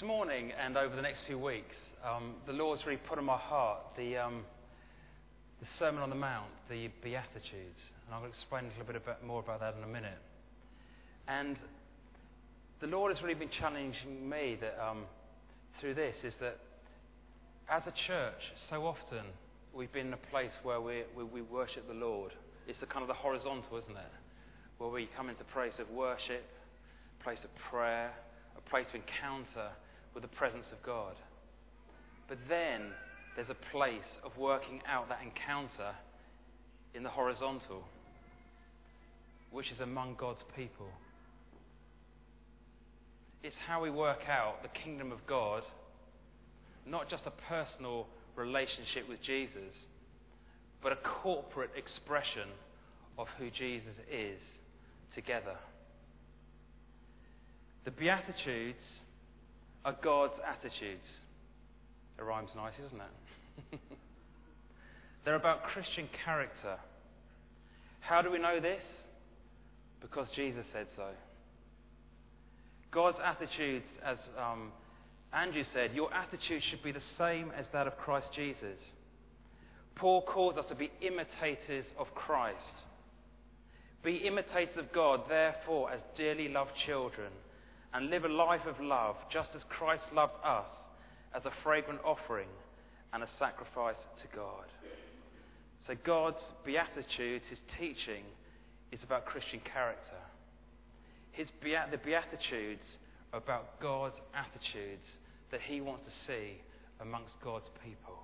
This morning and over the next few weeks, the Lord's really put on my heart the Sermon on the Mount, the Beatitudes. And I'm going to explain a little bit more about that in a minute. And the Lord has really been challenging me that through this is that as a church, so often we've been in a place where we worship the Lord. It's the kind of the horizontal, isn't it? Where we come into a place of worship, a place of prayer, a place of encounter with the presence of God. But then there's a place of working out that encounter in the horizontal, which is among God's people. It's how we work out the kingdom of God, not just a personal relationship with Jesus, but a corporate expression of who Jesus is together. The Beatitudes are God's attitudes. It rhymes nice, doesn't it? They're about Christian character. How do we know this? Because Jesus said so. God's attitudes, as Andrew said, your attitude should be the same as that of Christ Jesus. Paul calls us to be imitators of Christ. Be imitators of God, therefore, as dearly loved children, and live a life of love, just as Christ loved us, as a fragrant offering and a sacrifice to God. So God's Beatitudes, His teaching, is about Christian character. The Beatitudes are about God's attitudes that He wants to see amongst God's people.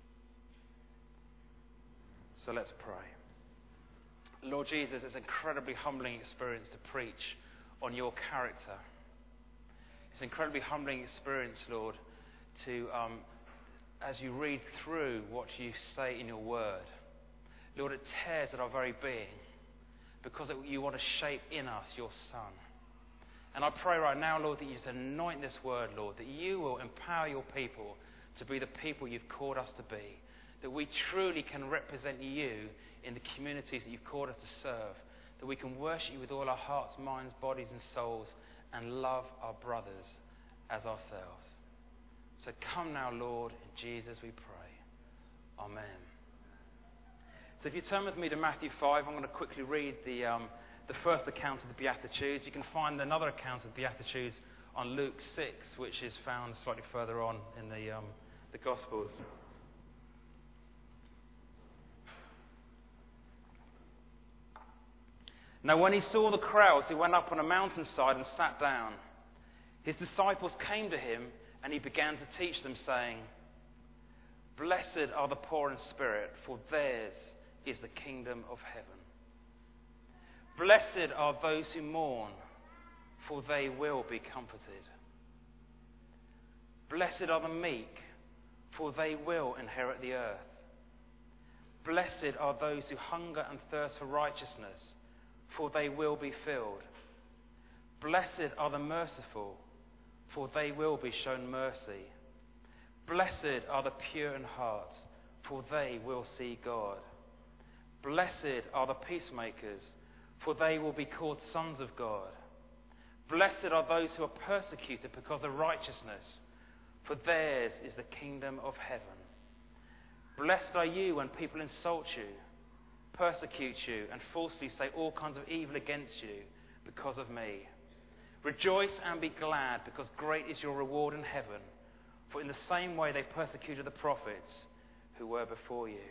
So let's pray. Lord Jesus, it's an incredibly humbling experience to preach on your character. It's an incredibly humbling experience, Lord, to, as you read through what you say in your word, Lord, it tears at our very being because you want to shape in us your Son. And I pray right now, Lord, that you just anoint this word, Lord, that you will empower your people to be the people you've called us to be, that we truly can represent you in the communities that you've called us to serve, that we can worship you with all our hearts, minds, bodies and souls, and love our brothers as ourselves. So come now, Lord, in Jesus we pray. Amen. So if you turn with me to Matthew 5, I'm going to quickly read the first account of the Beatitudes. You can find another account of the Beatitudes on Luke 6, which is found slightly further on in the Gospels. Now when he saw the crowds, he went up on a mountainside and sat down. His disciples came to him, and he began to teach them, saying, "Blessed are the poor in spirit, for theirs is the kingdom of heaven. Blessed are those who mourn, for they will be comforted. Blessed are the meek, for they will inherit the earth. Blessed are those who hunger and thirst for righteousness, for they will be filled. Blessed are the merciful, for they will be shown mercy. Blessed are the pure in heart, for they will see God. Blessed are the peacemakers, for they will be called sons of God. Blessed are those who are persecuted because of righteousness, for theirs is the kingdom of heaven. Blessed are you when people insult you, persecute you, and falsely say all kinds of evil against you because of me. Rejoice and be glad, because great is your reward in heaven, for in the same way they persecuted the prophets who were before you."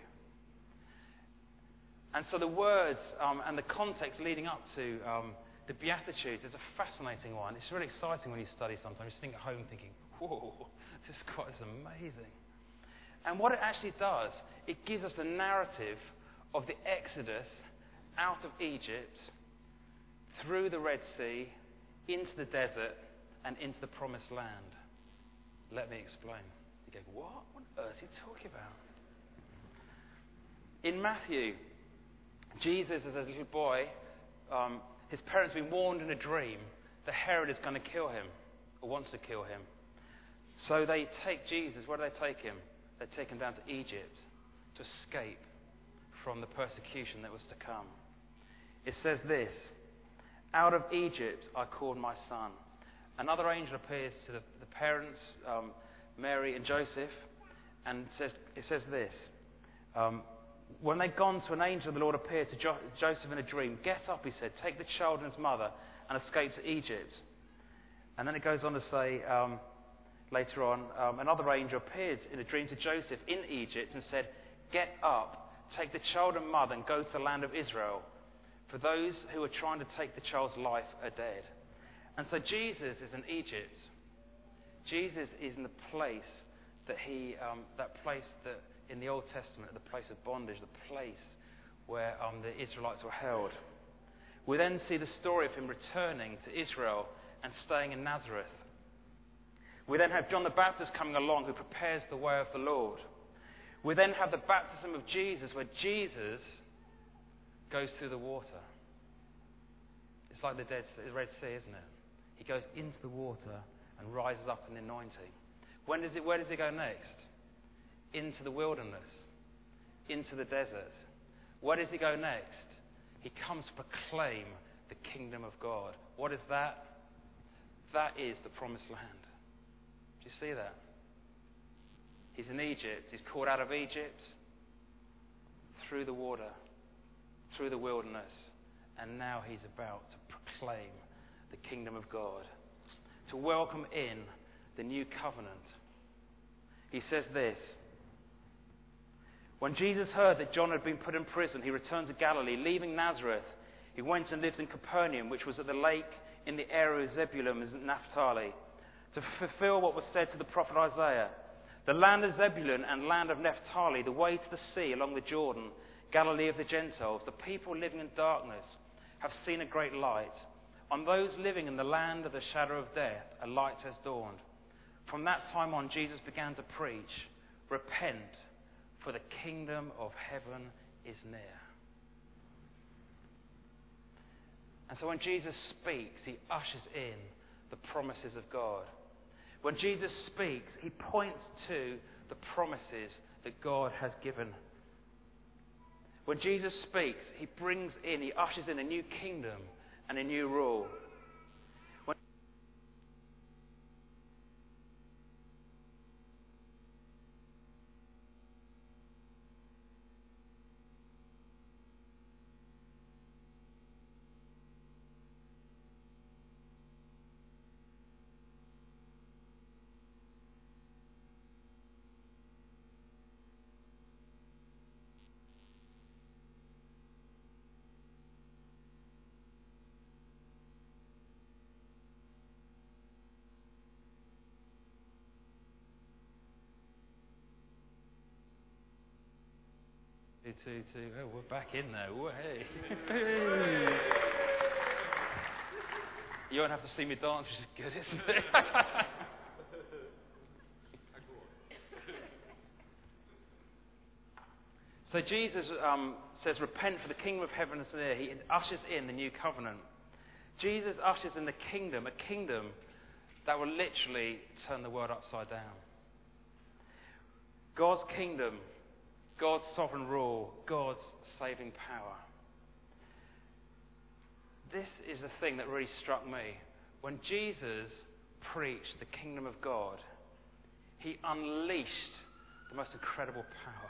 And so the words and the context leading up to the Beatitudes is a fascinating one. It's really exciting when you study sometimes. You think at home thinking, whoa, this God is amazing. And what it actually does, it gives us the narrative of the Exodus out of Egypt, through the Red Sea, into the desert, and into the Promised Land. Let me explain. You go, what on earth are you talking about? In Matthew, Jesus, as a little boy, his parents have been warned in a dream that Herod is going to kill him, or wants to kill him. So they take Jesus. Where do they take him? They take him down to Egypt to escape from the persecution that was to come. It says this, "Out of Egypt I called my son. another angel appears to the parents, Mary and Joseph, and it says this. When they'd gone to an angel, the Lord appeared to Joseph in a dream. Get up, he said, take the child and his mother and escape to Egypt. And then it goes on to say, later on, another angel appeared in a dream to Joseph in Egypt and said, get up, take the child and mother and go to the land of Israel. For those who are trying to take the child's life are dead. And so Jesus is in Egypt. Jesus is in the place that that in the Old Testament, the place of bondage, the place where the Israelites were held. We then see the story of him returning to Israel and staying in Nazareth. We then have John the Baptist coming along who prepares the way of the Lord. We then have the baptism of Jesus where Jesus goes through the water. It's like the Red Sea, isn't it? He goes into the water and rises up in the anointing. Where does he go next? Into the wilderness, into the desert. Where does he go next? He comes to proclaim the kingdom of God. What is that? That is the promised land. Do you see that? He's in Egypt. He's called out of Egypt, through the water, through the wilderness, and now he's about to proclaim the kingdom of God, to welcome in the new covenant. He says this. When Jesus heard that John had been put in prison, he returned to Galilee. Leaving Nazareth, he went and lived in Capernaum, which was at the lake in the area of Zebulun and Naphtali, to fulfill what was said to the prophet Isaiah. The land of Zebulun and land of Naphtali, the way to the sea along the Jordan, Galilee of the Gentiles. The people living in darkness have seen a great light. On those living in the land of the shadow of death, a light has dawned. From that time on, Jesus began to preach, repent, for the kingdom of heaven is near. And so when Jesus speaks, he ushers in the promises of God. When Jesus speaks, he points to the promises that God has given. When Jesus speaks, he ushers in a new kingdom and a new rule. Oh, we're back in there. Whoa, hey. You won't have to see me dance, which is good, isn't it? So Jesus says, repent for the kingdom of heaven is near. He ushers in the new covenant. Jesus ushers in the kingdom, a kingdom that will literally turn the world upside down. God's kingdom, God's sovereign rule, God's saving power. This is the thing that really struck me. When Jesus preached the kingdom of God, he unleashed the most incredible power.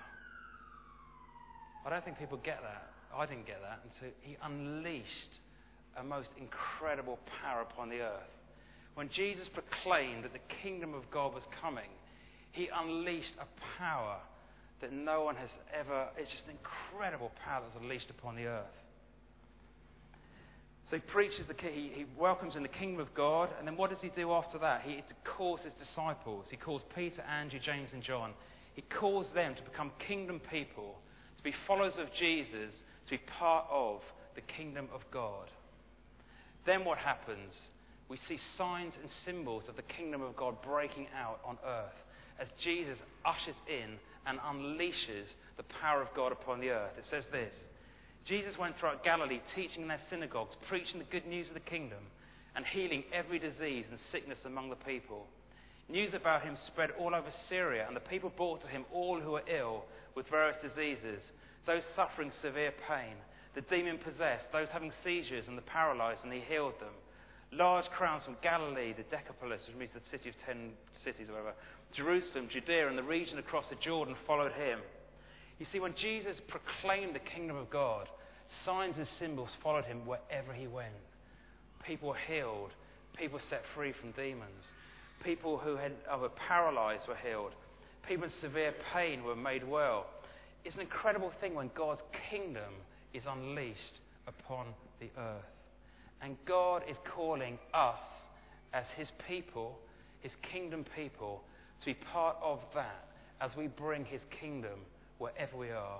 I don't think people get that. I didn't get that. And so he unleashed a most incredible power upon the earth. When Jesus proclaimed that the kingdom of God was coming, he unleashed a power that no one has ever. It's just an incredible power that's unleashed upon the earth. So he preaches he welcomes in the kingdom of God, and then what does he do after that? He calls his disciples. He calls Peter, Andrew, James and John. He calls them to become kingdom people, to be followers of Jesus, to be part of the kingdom of God. Then what happens? We see signs and symbols of the kingdom of God breaking out on earth as Jesus ushers in and unleashes the power of God upon the earth. It says this: Jesus went throughout Galilee, teaching in their synagogues, preaching the good news of the kingdom, and healing every disease and sickness among the people. News about him spread all over Syria, and the people brought to him all who were ill with various diseases, those suffering severe pain, the demon-possessed, those having seizures and the paralyzed, and he healed them. Large crowds from Galilee, the Decapolis, which means the city of 10 cities or whatever, Jerusalem, Judea, and the region across the Jordan followed him. You see, when Jesus proclaimed the kingdom of God, signs and symbols followed him wherever he went. People were healed. People set free from demons. People who were paralyzed were healed. People in severe pain were made well. It's an incredible thing when God's kingdom is unleashed upon the earth. And God is calling us as his people, his kingdom people, to be part of that as we bring his kingdom wherever we are.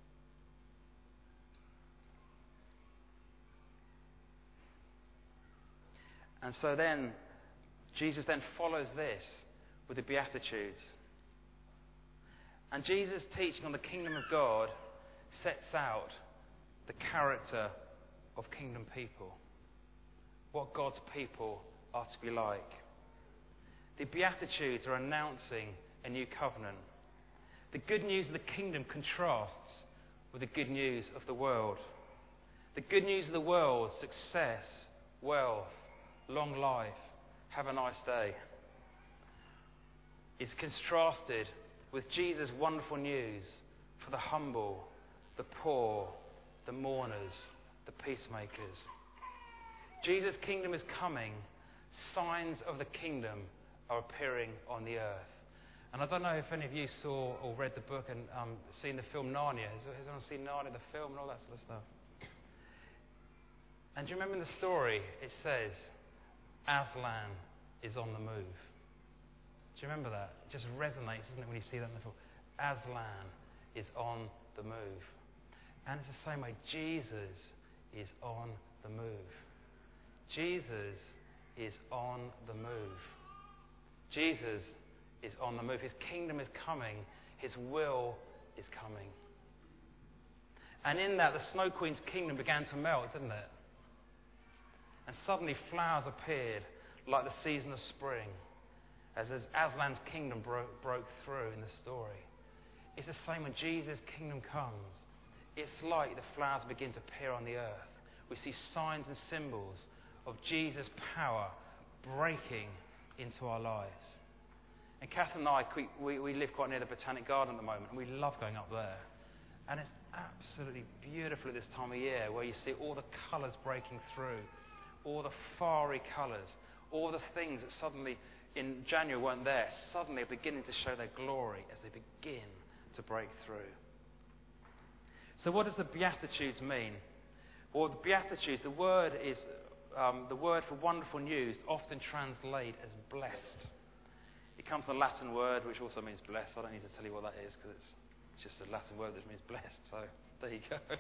And so then, Jesus then follows this with the Beatitudes. And Jesus' teaching on the kingdom of God sets out the character of kingdom people. What God's people are to be like. The Beatitudes are announcing a new covenant. The good news of the kingdom contrasts with the good news of the world. The good news of the world, success, wealth, long life, have a nice day, is contrasted with Jesus' wonderful news for the humble, the poor, the mourners, the peacemakers. Jesus' kingdom is coming. Signs of the kingdom are appearing on the earth. And I don't know if any of you saw or read the book and seen the film Narnia. Has anyone seen Narnia, the film, and all that sort of stuff? And do you remember in the story, it says, Aslan is on the move. Do you remember that? It just resonates, doesn't it, when you see that in the film? Aslan is on the move. And it's the same way. Jesus is on the move. Jesus is on the move. Jesus is on the move. His kingdom is coming. His will is coming. And in that, the Snow Queen's kingdom began to melt, didn't it? And suddenly flowers appeared like the season of spring as Aslan's kingdom broke through in the story. It's the same when Jesus' kingdom comes. It's like the flowers begin to appear on the earth. We see signs and symbols of Jesus' power breaking into our lives. And Catherine and I, we live quite near the Botanic Garden at the moment, and we love going up there. And it's absolutely beautiful at this time of year, where you see all the colours breaking through, all the fiery colours, all the things that suddenly in January weren't there, suddenly are beginning to show their glory as they begin to break through. So what does the Beatitudes mean? Well, the Beatitudes, the word for wonderful news, often translate as blessed. It comes from a Latin word which also means blessed. I don't need to tell you what that is because it's just a Latin word that means blessed. So there you go.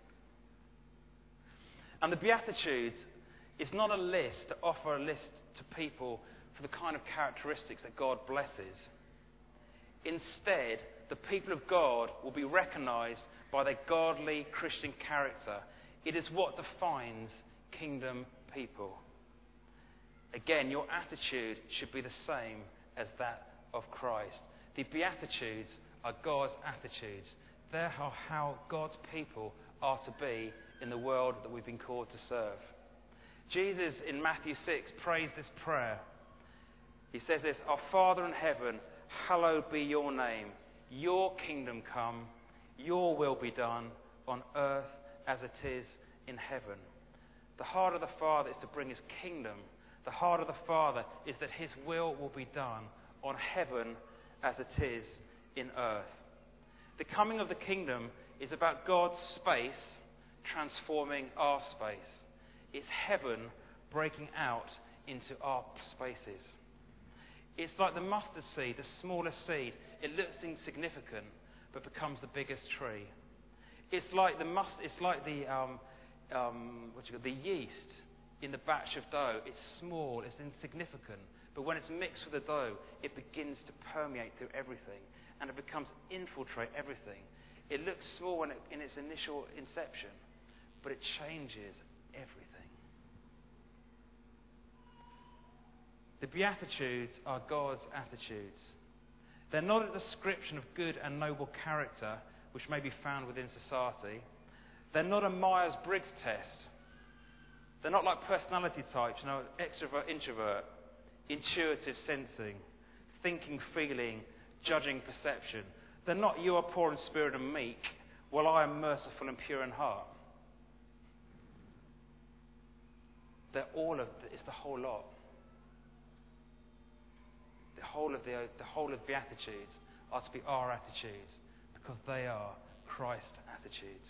And the Beatitudes is not a list to offer a list to people for the kind of characteristics that God blesses. Instead, the people of God will be recognized by their godly Christian character. It is what defines kingdom people. Again, your attitude should be the same as that of Christ. The Beatitudes are God's attitudes. They're how God's people are to be in the world that we've been called to serve. Jesus, in Matthew 6, prays this prayer. He says this, Our Father in heaven, hallowed be your name. Your kingdom come, your will be done on earth as it is in heaven. The heart of the Father is to bring his kingdom. The heart of the Father is that his will be done on heaven as it is in earth. The coming of the kingdom is about God's space transforming our space. It's heaven breaking out into our spaces. It's like the mustard seed, the smallest seed. It looks insignificant, but becomes the biggest tree. It's like the yeast in the batch of dough. It's small, it's insignificant, but when it's mixed with the dough, it begins to permeate through everything, and it becomes infiltrate everything. It looks small in its initial inception, but it changes everything. The Beatitudes are God's attitudes. They're not a description of good and noble character which may be found within society. They're not a Myers-Briggs test. They're not like personality types, extrovert, introvert, intuitive sensing, thinking, feeling, judging, perception. They're not, you are poor in spirit and meek, while I am merciful and pure in heart. They're it's the whole lot. The whole of the Beatitudes are to be our attitudes, because they are Christ's attitudes.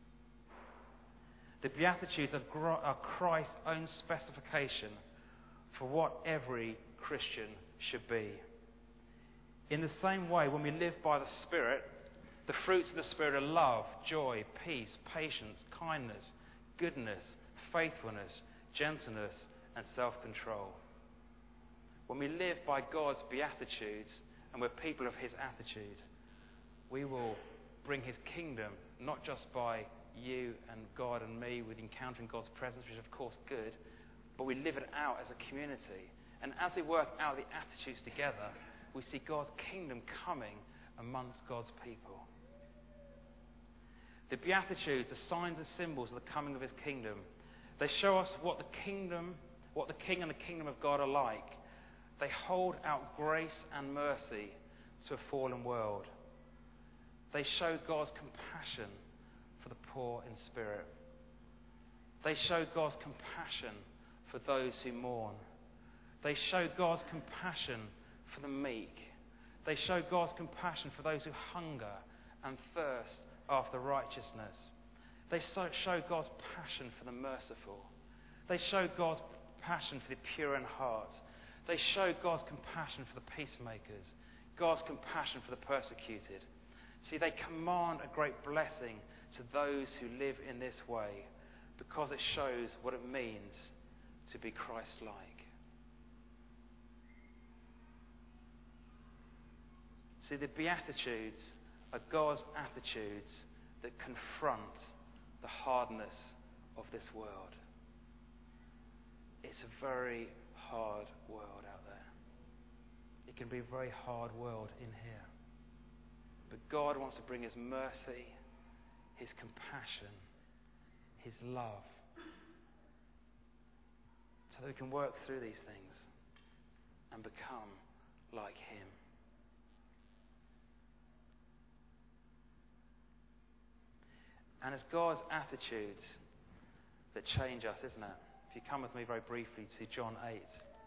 The Beatitudes are Christ's own specification for what every Christian should be. In the same way, when we live by the Spirit, the fruits of the Spirit are love, joy, peace, patience, kindness, goodness, faithfulness, gentleness, and self-control. When we live by God's Beatitudes and we're people of His attitude, we will bring His kingdom not just by you and God and me with encountering God's presence, which is of course good, but we live it out as a community. And as we work out the attitudes together, we see God's kingdom coming amongst God's people. The Beatitudes are signs and symbols of the coming of His kingdom. They show us what the King and the kingdom of God are like. They hold out grace and mercy to a fallen world. They show God's compassion for the poor in spirit. They show God's compassion for those who mourn. They show God's compassion for the meek. They show God's compassion for those who hunger and thirst after righteousness. They show God's passion for the merciful. They show God's passion for the pure in heart. They show God's compassion for the peacemakers, God's compassion for the persecuted. See, they command a great blessing to those who live in this way, because it shows what it means to be Christ-like. See, the Beatitudes are God's attitudes that confront the hardness of this world. It's a very hard world out there. It can be a very hard world in here. But God wants to bring His mercy, His compassion, His love, so that we can work through these things and become like Him. And it's God's attitudes that change us, isn't it? If you come with me very briefly to John 8.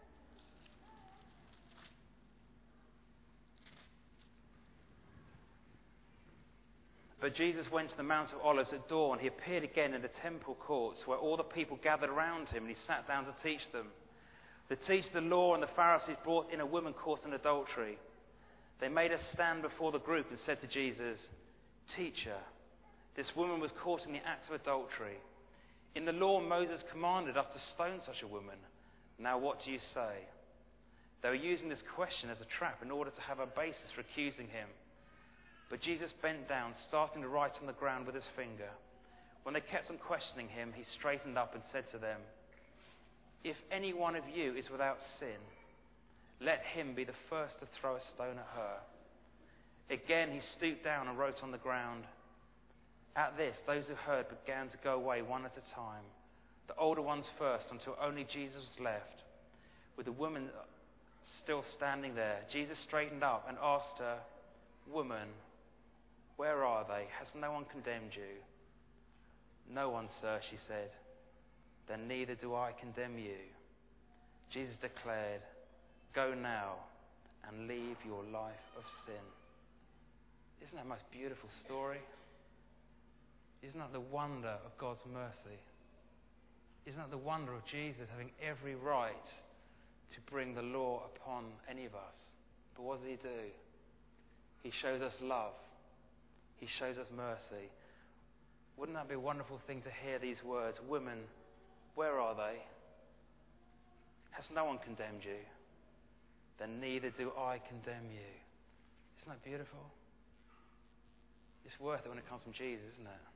But Jesus went to the Mount of Olives at dawn. He appeared again in the temple courts where all the people gathered around Him, and He sat down to teach them. The teachers of the law and the Pharisees brought in a woman caught in adultery. They made her stand before the group and said to Jesus, "Teacher, this woman was caught in the act of adultery. In the law, Moses commanded us to stone such a woman. Now what do you say?" They were using this question as a trap in order to have a basis for accusing Him. But Jesus bent down, starting to write on the ground with His finger. When they kept on questioning Him, He straightened up and said to them, "If any one of you is without sin, let him be the first to throw a stone at her." Again He stooped down and wrote on the ground. At this, those who heard began to go away one at a time, the older ones first, until only Jesus was left, with the woman still standing there. Jesus straightened up and asked her, "Woman, where are they? Has no one condemned you?" "No one, sir," she said. "Then neither do I condemn you." Jesus declared, "Go now and leave your life of sin." Isn't that the most beautiful story? Isn't that the wonder of God's mercy? Isn't that the wonder of Jesus having every right to bring the law upon any of us? But what does He do? He shows us love. He shows us mercy. Wouldn't that be a wonderful thing to hear these words? "Women, where are they? Has no one condemned you? Then neither do I condemn you." Isn't that beautiful? It's worth it when it comes from Jesus, isn't it?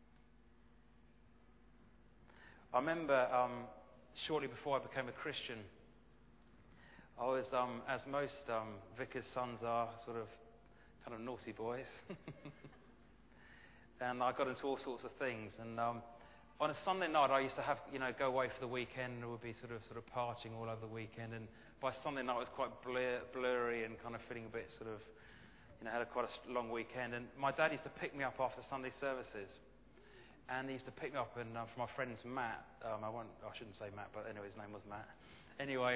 I remember shortly before I became a Christian, I was, as most vicars' sons are, sort of kind of naughty boys. And I got into all sorts of things. And On a Sunday night, I used to have, go away for the weekend, and we'd be sort of partying all over the weekend. And by Sunday night, it was quite blurry and kind of feeling a bit had quite a long weekend. And my dad used to pick me up after Sunday services, and he used to pick me up. And from my friends Matt, I shouldn't say Matt, but anyway, his name was Matt. Anyway,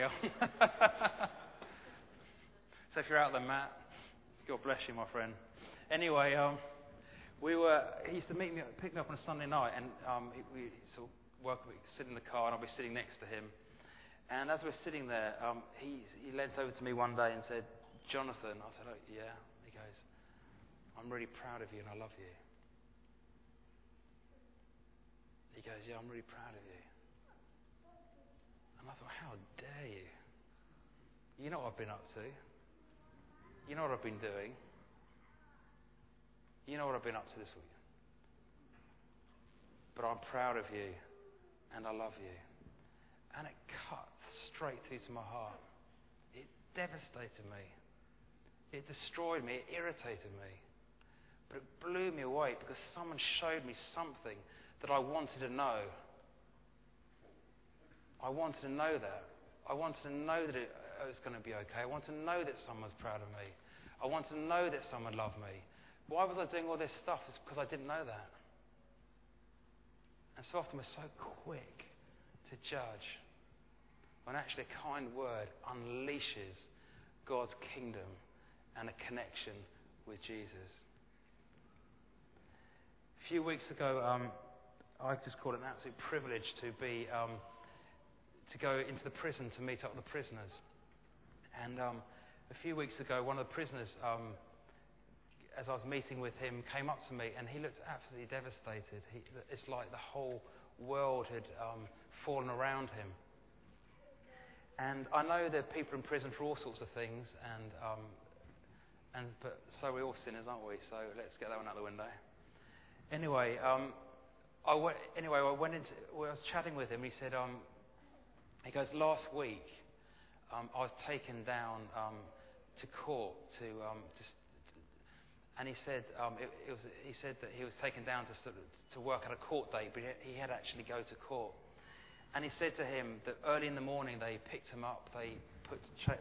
so if you're out there, Matt, God bless you, my friend. Anyway, he used to pick me up on a Sunday night, and we sort of sit in the car, and I'll be sitting next to him. And as we're sitting there, he leant over to me one day and said, "Jonathan," I said, "Oh, yeah." He goes, "I'm really proud of you, and I love you." He goes, "Yeah, I'm really proud of you." And I thought, how dare you? You know what I've been up to. You know what I've been doing. You know what I've been up to this week. But I'm proud of you, and I love you. And it cut straight through to my heart. It devastated me. It destroyed me. It irritated me. But it blew me away because someone showed me something that I wanted to know. I wanted to know that. I wanted to know that it was going to be okay. I wanted to know that someone's proud of me. I wanted to know that someone loved me. Why was I doing all this stuff? It's because I didn't know that. And so often we're so quick to judge when actually a kind word unleashes God's kingdom and a connection with Jesus. A few weeks ago, I just called it an absolute privilege to go into the prison to meet up with the prisoners. And a few weeks ago, one of the prisoners, as I was meeting with him, came up to me, and he looked absolutely devastated. It's like the whole world had fallen around him. And I know there are people in prison for all sorts of things, but so we're all sinners, aren't we? So let's get that one out the window. Anyway, I was chatting with him. He said, he goes, "Last week, I was taken down to court and he said he said that he was taken down to work at a court date, but he had actually go to court. And he said to him that early in the morning they picked him up, they put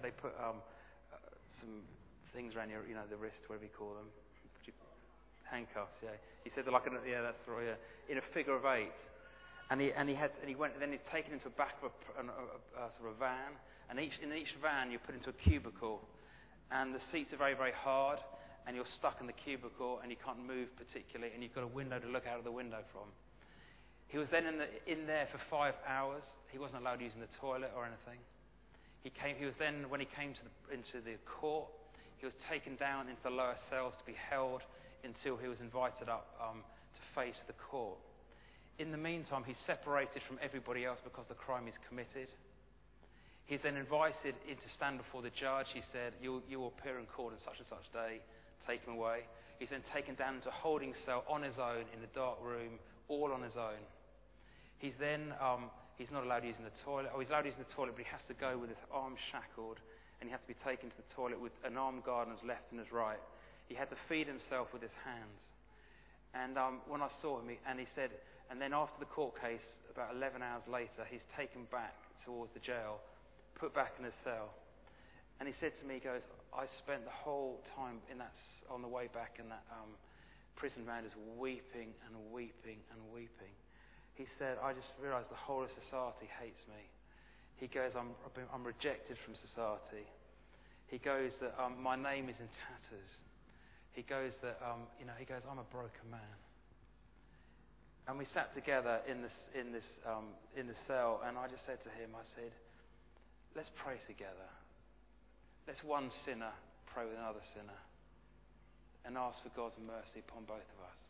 some things around the wrist, whatever you call them, handcuffs. Yeah, he said that's right. Yeah, in a figure of 8. And he went. Then he's taken into the back of a sort of van, and in each van you're put into a cubicle, and the seats are very, very hard, and you're stuck in the cubicle, and you can't move particularly, and you've got a window to look out of the window from. He was then in there for 5 hours. He wasn't allowed using the toilet or anything. He was then, when he came into the court, he was taken down into the lower cells to be held until he was invited up to face the court. In the meantime, he's separated from everybody else because the crime is committed. He's then invited in to stand before the judge. He said, you will appear in court on such and such day. Take him away. He's then taken down into a holding cell on his own in the dark room, all on his own. He's then, he's not allowed using the toilet. He's allowed using the toilet, but he has to go with his arms shackled, and he has to be taken to the toilet with an armed guard on his left and his right. He had to feed himself with his hands. And when I saw him, he said, and then after the court case, about 11 hours later, he's taken back towards the jail, put back in his cell. And he said to me, he goes, I spent the whole time on the way back in that prison van just weeping and weeping and weeping. He said, I just realised the whole of society hates me. He goes, I'm rejected from society. He goes that my name is in tatters. He goes that I'm a broken man. And we sat together in the cell, and I just said to him, I said, let's pray together. Let's one sinner pray with another sinner and ask for God's mercy upon both of us.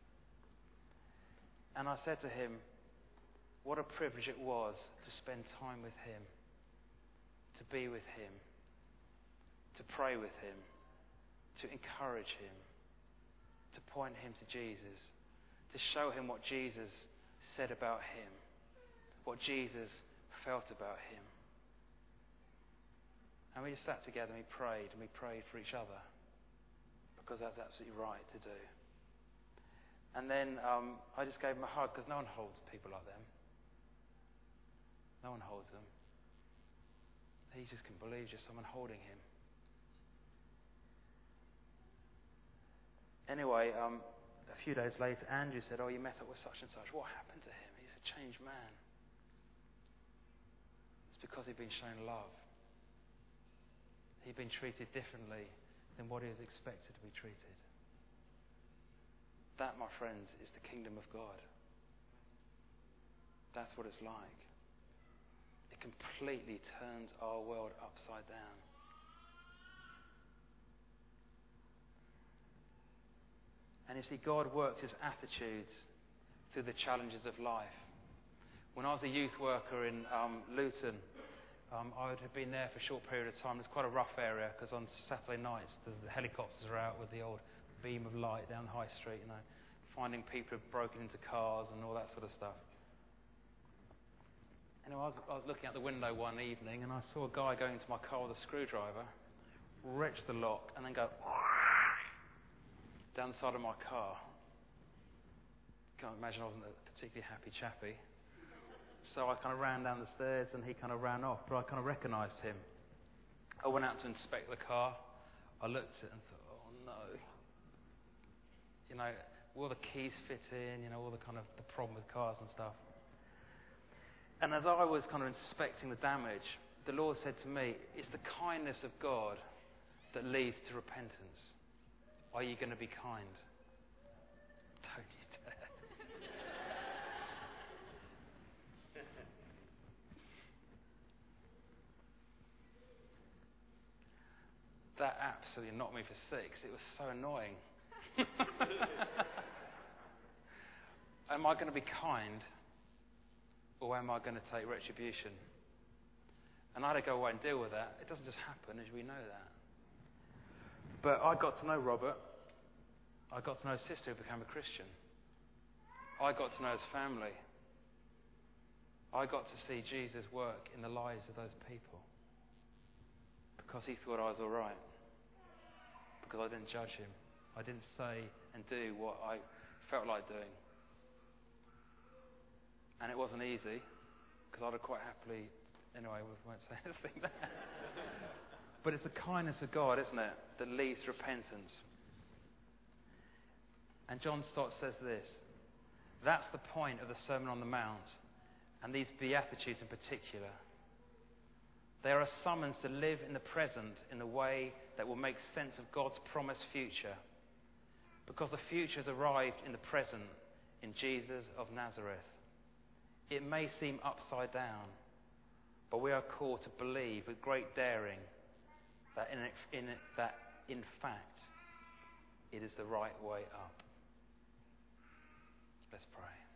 And I said to him, what a privilege it was to spend time with him, to be with him, to pray with him, to encourage him, to point him to Jesus, to show him what Jesus said about him, what Jesus felt about him. And we just sat together and we prayed for each other, because that's absolutely right to do. And then I just gave him a hug, because no one holds people like them. No one holds them. He just couldn't believe just someone holding him. Anyway, a few days later, Andrew said, "Oh, you met up with such and such. What happened to him? He's a changed man." It's because he'd been shown love. He'd been treated differently than what he was expected to be treated. That, my friends, is the kingdom of God. That's what it's like. It completely turns our world upside down. And you see, God works his attitudes through the challenges of life. When I was a youth worker in Luton, I would have been there for a short period of time. It's quite a rough area, because on Saturday nights the helicopters are out with the old beam of light down the high street, finding people who've broken into cars and all that sort of stuff. Anyway, I was looking out the window one evening, and I saw a guy going into my car with a screwdriver, wrench the lock, and then go down the side of my car. Can't imagine I wasn't a particularly happy chappy. So I kind of ran down the stairs, and he kind of ran off, but I kind of recognised him. I went out to inspect the car. I looked at it and thought, oh no. Will the keys fit in? All the kind of the problem with cars and stuff. And as I was kind of inspecting the damage, the Lord said to me, it's the kindness of God that leads to repentance. Are you going to be kind? Don't you dare. That absolutely knocked me for six. It was so annoying. Am I going to be kind, or am I going to take retribution? And I had to go away and deal with that. It doesn't just happen, as we know that. But I got to know Robert. I got to know his sister, who became a Christian. I got to know his family. I got to see Jesus work in the lives of those people, because he thought I was all right. Because I didn't judge him. I didn't say and do what I felt like doing. And it wasn't easy, because I'd have quite happily... Anyway, we won't say anything there. But it's the kindness of God, isn't it, that leads to repentance. And John Stott says this: that's the point of the Sermon on the Mount, and these Beatitudes in particular. They are a summons to live in the present in a way that will make sense of God's promised future, because the future has arrived in the present in Jesus of Nazareth. It may seem upside down, but we are called to believe with great daring that in fact it is the right way up. Let's pray.